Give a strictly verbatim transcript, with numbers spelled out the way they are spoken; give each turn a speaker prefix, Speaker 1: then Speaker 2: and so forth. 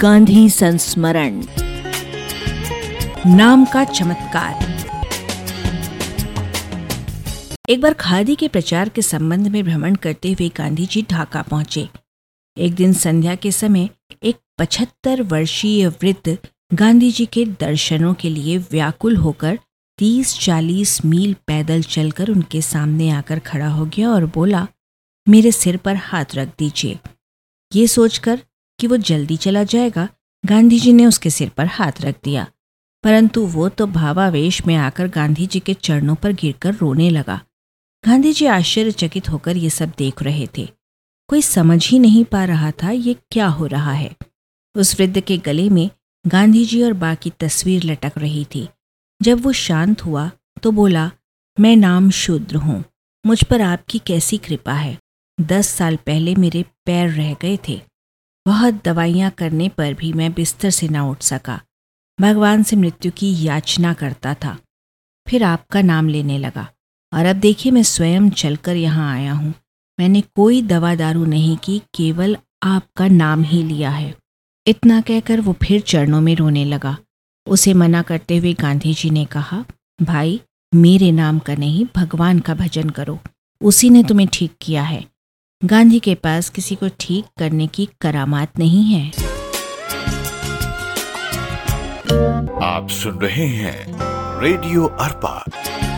Speaker 1: गांधी संस्मरण, नाम का चमत्कार। एक बार खादी के प्रचार के संबंध में भ्रमण करते हुए गांधी जी ढाका पहुंचे। एक दिन संध्या के समय एक पचहत्तर वर्षीय वृद्ध गांधी जी के दर्शनों के लिए व्याकुल होकर तीस चालीस मील पैदल चलकर उनके सामने आकर खड़ा हो गया और बोला, मेरे सिर पर हाथ रख दीजिए। ये सोचकर कि वो जल्दी चला जाएगा, गांधी जी ने उसके सिर पर हाथ रख दिया, परंतु वो तो भावावेश में आकर गांधी जी के चरणों पर गिरकर रोने लगा। गांधी जी आश्चर्यचकित होकर ये सब देख रहे थे। कोई समझ ही नहीं पा रहा था ये क्या हो रहा है। उस वृद्ध के गले में गांधी जी और बाकी तस्वीर लटक रही थी। जब वो शांत हुआ तो बोला, मैं नाम शूद्र हूँ, मुझ पर आपकी कैसी कृपा है। दस साल पहले मेरे पैर रह गए थे। बहुत दवाइयाँ करने पर भी मैं बिस्तर से ना उठ सका। भगवान से मृत्यु की याचना करता था। फिर आपका नाम लेने लगा और अब देखिए मैं स्वयं चलकर यहाँ आया हूँ। मैंने कोई दवा दारू नहीं की, केवल आपका नाम ही लिया है। इतना कहकर वो फिर चरणों में रोने लगा। उसे मना करते हुए गांधी जी ने कहा, भाई मेरे नाम का नहीं, भगवान का भजन करो, उसी ने तुम्हें ठीक किया है। गांधी के पास किसी को ठीक करने की करामात नहीं है।
Speaker 2: आप सुन रहे हैं रेडियो अर्पा।